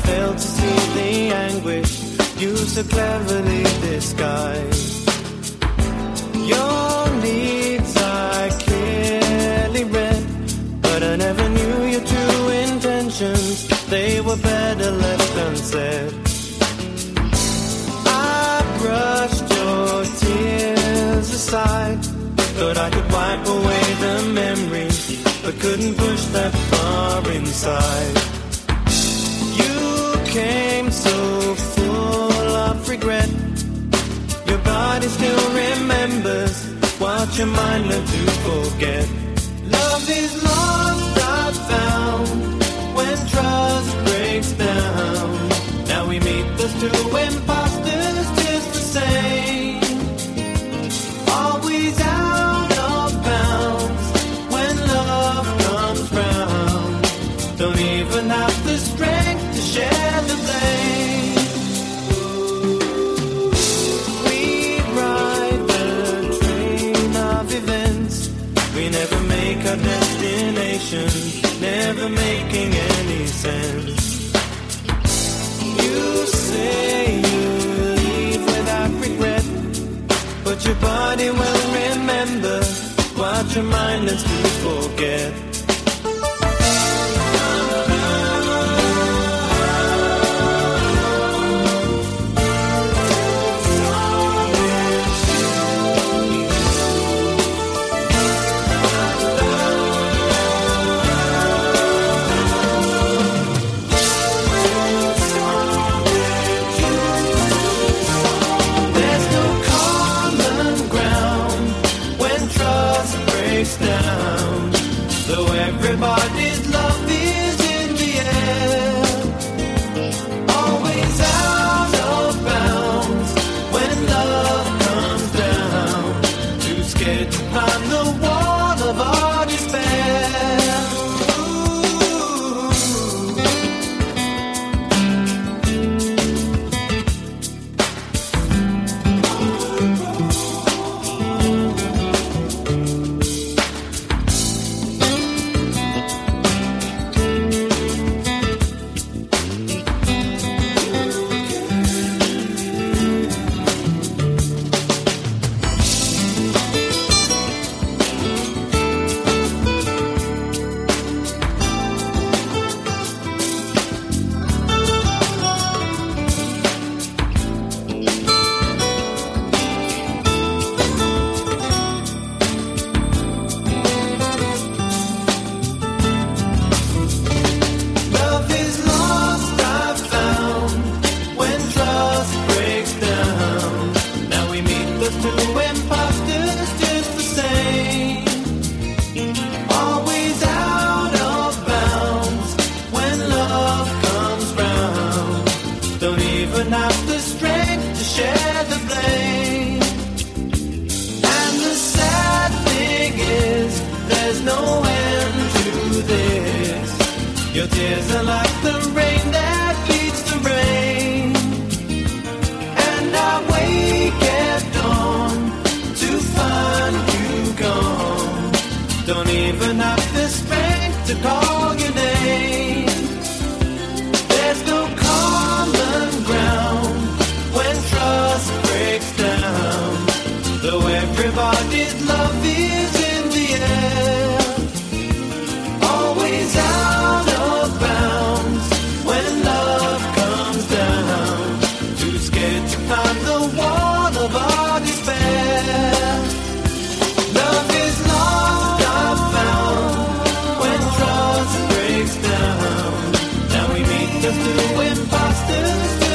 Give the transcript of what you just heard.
failed to see the anguish you so cleverly disguise. Your needs I clearly read, but I never knew your true intentions. They were better left unsaid. I brushed your tears aside, thought I could wipe away the memories, but couldn't push that far inside. You came so full of regret, your body still remembers what your mind learned to forget. Love is lost, I've found, when trust breaks down. Now we meet those two imposters just the same, always out of bounds when love comes round. Don't even have the strength to share the blame. We ride the train of events, we never make our destination, never making any sense. You say you leave without regret, but your body will remember what your mind has to forget. Down, though everybody's love is in the air, always out of bounds when love comes down, too scared to climb the wall of our despair. Your tears are like the rain that beats the rain, and I wake at dawn to find you gone. Don't even have the strength to call your name. There's no common ground when trust breaks down, though everybody's love is in the air, always out of bounds when love comes down, too scared to climb the wall of our despair. Love is lost, I've found, when trust breaks down. Now we meet the two imposters.